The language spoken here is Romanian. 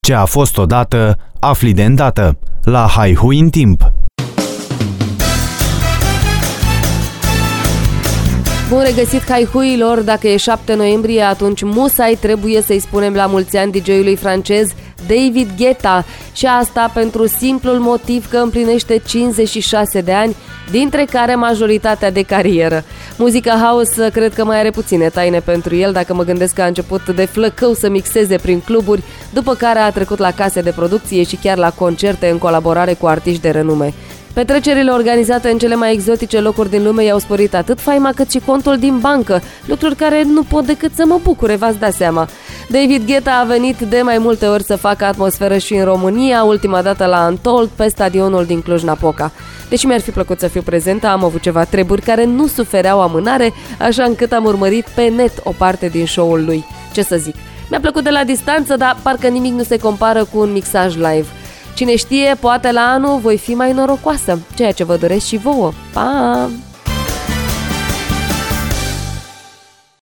Ce a fost odată, afli de îndată. La Haihui în timp. Bun regăsit, haihuilor! Dacă e 7 noiembrie, atunci musai trebuie să-i spunem la mulți ani DJ-ului francez David Guetta, și asta pentru simplul motiv că împlinește 56 de ani, dintre care majoritatea de carieră. Muzica house cred că mai are puține taine pentru el, dacă mă gândesc că a început de flăcău să mixeze prin cluburi, după care a trecut la case de producție și chiar la concerte în colaborare cu artiști de renume. Petrecerile organizate în cele mai exotice locuri din lume i-au sporit atât faima cât și contul din bancă, lucruri care nu pot decât să mă bucure, v-ați dat seama. David Guetta a venit de mai multe ori să facă atmosferă și în România, ultima dată la Untold, pe stadionul din Cluj-Napoca. Deși mi-ar fi plăcut să fiu prezentă, am avut ceva treburi care nu sufereau amânare, așa încât am urmărit pe net o parte din show-ul lui. Ce să zic, mi-a plăcut de la distanță, dar parcă nimic nu se compară cu un mixaj live. Cine știe, poate la anul voi fi mai norocoasă, ceea ce vă doresc și vouă. Pa!